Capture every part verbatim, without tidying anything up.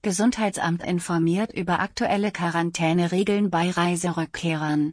Gesundheitsamt informiert über aktuelle Quarantäneregeln bei Reiserückkehrern.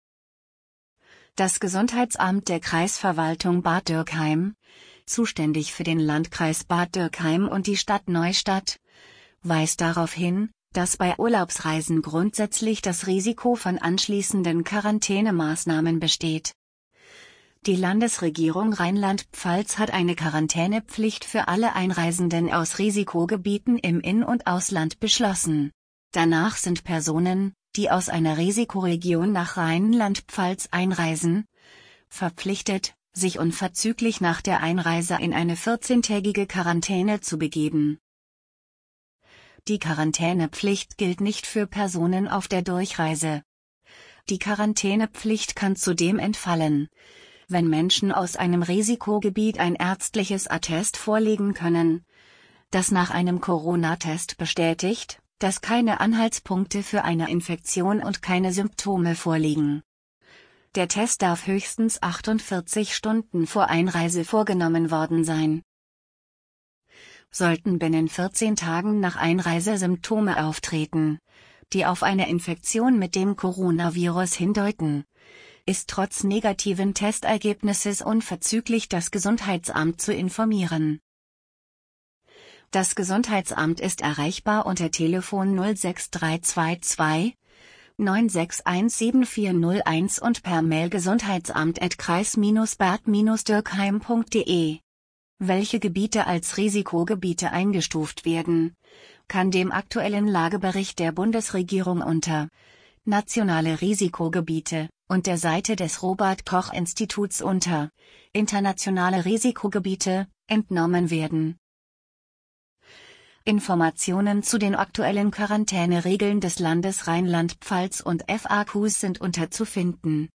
Das Gesundheitsamt der Kreisverwaltung Bad Dürkheim, zuständig für den Landkreis Bad Dürkheim und die Stadt Neustadt, weist darauf hin, dass bei Urlaubsreisen grundsätzlich das Risiko von anschließenden Quarantänemaßnahmen besteht. Die Landesregierung Rheinland-Pfalz hat eine Quarantänepflicht für alle Einreisenden aus Risikogebieten im In- und Ausland beschlossen. Danach sind Personen, die aus einer Risikoregion nach Rheinland-Pfalz einreisen, verpflichtet, sich unverzüglich nach der Einreise in eine vierzehntägige Quarantäne zu begeben. Die Quarantänepflicht gilt nicht für Personen auf der Durchreise. Die Quarantänepflicht kann zudem entfallen, wenn Menschen aus einem Risikogebiet ein ärztliches Attest vorlegen können, das nach einem Corona-Test bestätigt, dass keine Anhaltspunkte für eine Infektion und keine Symptome vorliegen. Der Test darf höchstens achtundvierzig Stunden vor Einreise vorgenommen worden sein. Sollten binnen vierzehn Tagen nach Einreise Symptome auftreten, die auf eine Infektion mit dem Coronavirus hindeuten, ist trotz negativen Testergebnisses unverzüglich das Gesundheitsamt zu informieren. Das Gesundheitsamt ist erreichbar unter Telefon null sechs drei zwei zwei neun sechs eins sieben vier null eins und per Mail gesundheitsamt at kreis bad dürkheim punkt de. Welche Gebiete als Risikogebiete eingestuft werden, kann dem aktuellen Lagebericht der Bundesregierung unter Nationale Risikogebiete und der Seite des Robert-Koch-Instituts unter Internationale Risikogebiete entnommen werden. Informationen zu den aktuellen Quarantäneregeln des Landes Rheinland-Pfalz und F A Qs sind unter zu finden.